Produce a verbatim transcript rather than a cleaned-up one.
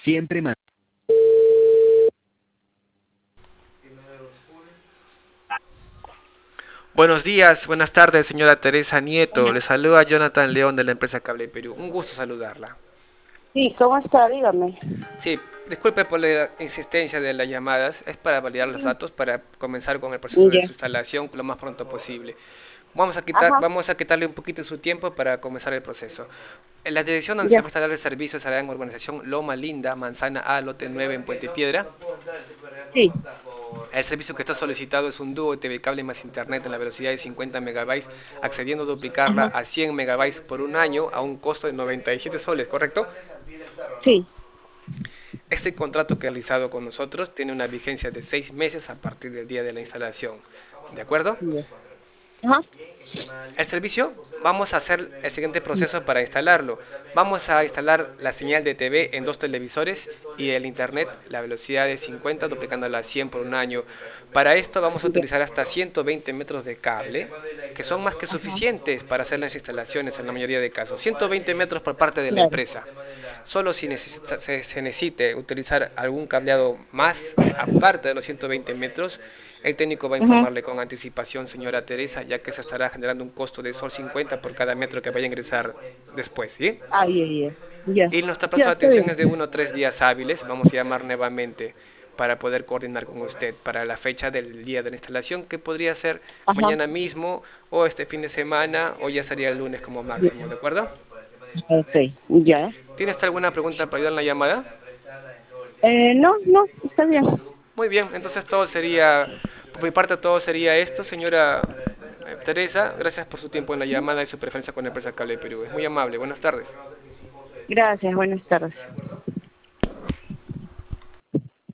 Siempre man- Buenos días, buenas tardes, señora Teresa Nieto. Le saluda Jonathan León de la empresa Cable Perú. Un gusto saludarla. Sí, ¿cómo está? Dígame. Sí, disculpe por la insistencia de las llamadas. Es para validar los datos para comenzar con el proceso de Ya. su instalación lo más pronto posible. Vamos a quitar, Ajá, vamos a quitarle un poquito de su tiempo para comenzar el proceso. En la dirección donde se va ya. a instalar el servicio será en urbanización Loma Linda, Manzana A, lote nueve en Puente Piedra. Sí. El servicio que está solicitado es un dúo T V cable más internet en la velocidad de cincuenta megabytes, accediendo a duplicarla Ajá, a cien megabytes por un año a un costo de noventa y siete soles, ¿correcto? sí. Este contrato que ha realizado con nosotros tiene una vigencia de seis meses a partir del día de la instalación. ¿De acuerdo? Ya. Ajá. El servicio, vamos a hacer el siguiente proceso para instalarlo. Vamos a instalar la señal de T V en dos televisores y el internet, la velocidad de cincuenta, duplicándola a cien por un año. Para esto vamos a Ya. utilizar hasta ciento veinte metros de cable, que son más que Ajá. suficientes para hacer las instalaciones en la mayoría de casos. ciento veinte metros por parte de la Claro. empresa. Solo si necesita, se, se necesite utilizar algún cableado más, aparte de los ciento veinte metros, el técnico va a Ajá. informarle con anticipación, señora Teresa, ya que se estará generando un costo de sol cincuenta por cada metro que vaya a ingresar después, ¿sí? Ah, ya, ya. Ya. Y nuestro plazo Ya, de está atención bien. es de uno a tres días hábiles. Vamos a llamar nuevamente para poder coordinar con usted para la fecha del día de la instalación, que podría ser Ajá. mañana mismo o este fin de semana o ya sería el lunes como Ya. máximo, ¿de acuerdo? Ok. Ya. ¿Tiene usted alguna pregunta para ayudar en la llamada? Eh, no, no, está bien. Muy bien, entonces todo sería, por mi parte todo sería esto, señora eh, Teresa. Gracias por su tiempo en la llamada y su preferencia con la empresa Cable Perú. Es muy amable. Buenas tardes. Gracias, buenas tardes.